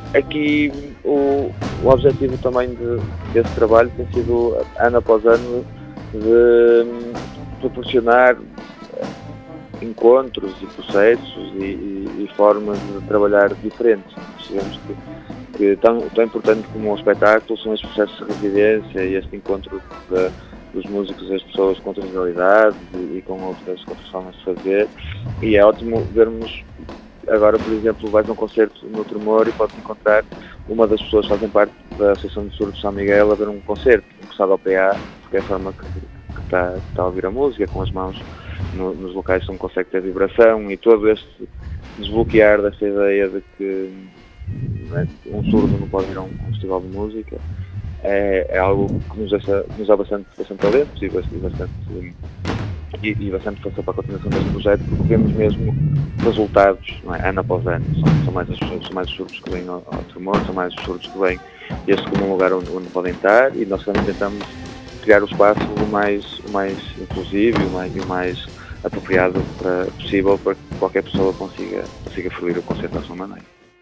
Aqui o objetivo também desse trabalho tem sido, ano após ano, de proporcionar encontros e processos e formas de trabalhar diferentes. Digamos que tão importante como o espetáculo são estes processos de residência e este encontro dos músicos e das pessoas com outras realidades e com outras formas de fazer. E é ótimo vermos, agora, por exemplo, vais a um concerto no Tremor e podes encontrar uma das pessoas que fazem parte da Associação de Surdos de São Miguel a ver um concerto, encostado ao PA, porque é a forma que está a ouvir a música, com as mãos nos locais onde consegue ter vibração, e todo este desbloquear desta ideia de que um surdo não pode ir a um festival de música é algo que nos dá bastante alento e bastante força para a continuação deste projeto, porque vemos mesmo resultados, não é? Ano após ano. São mais os surdos que vêm ao Tremor, são mais os surdos que vêm este como um lugar onde podem estar, e nós também tentamos criar o espaço o mais inclusivo e o mais apropriado possível para que qualquer pessoa consiga fruir o concerto à sua maneira.